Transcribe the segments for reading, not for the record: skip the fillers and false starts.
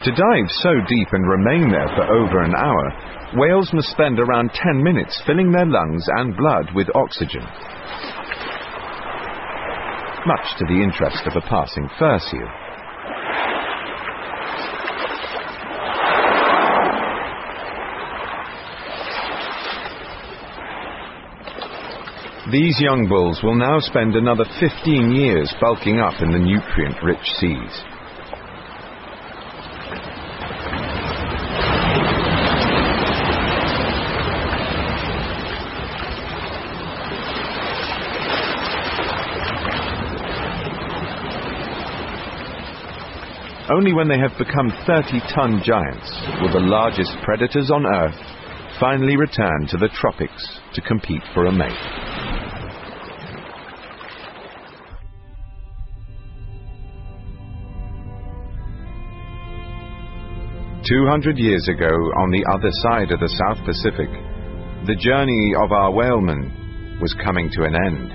To dive so deep and remain there for over an hour, whales must spend around 10 minutes filling their lungs and blood with oxygen, much to the interest of a passing fur seal. These young bulls will now spend another 15 years bulking up in the nutrient-rich seas. Only when they have become 30-ton giants will the largest predators on Earth finally return to the tropics to compete for a mate. 200 years ago, on the other side of the South Pacific, the journey of our whalemen was coming to an end.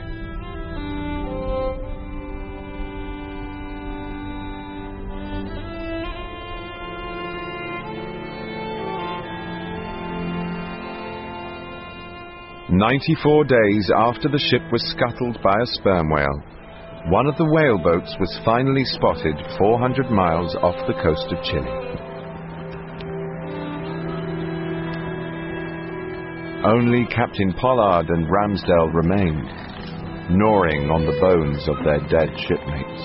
"94 days after the ship was scuttled by a sperm whale, one of the whaleboats was finally spotted 400 miles off the coast of Chile. Only Captain Pollard and Ramsdell remained, gnawing on the bones of their dead shipmates.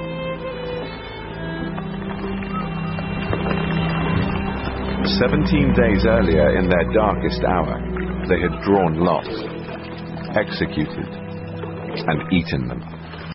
"17 days earlier, in their darkest hour, they had drawn lots, executed, and eaten them.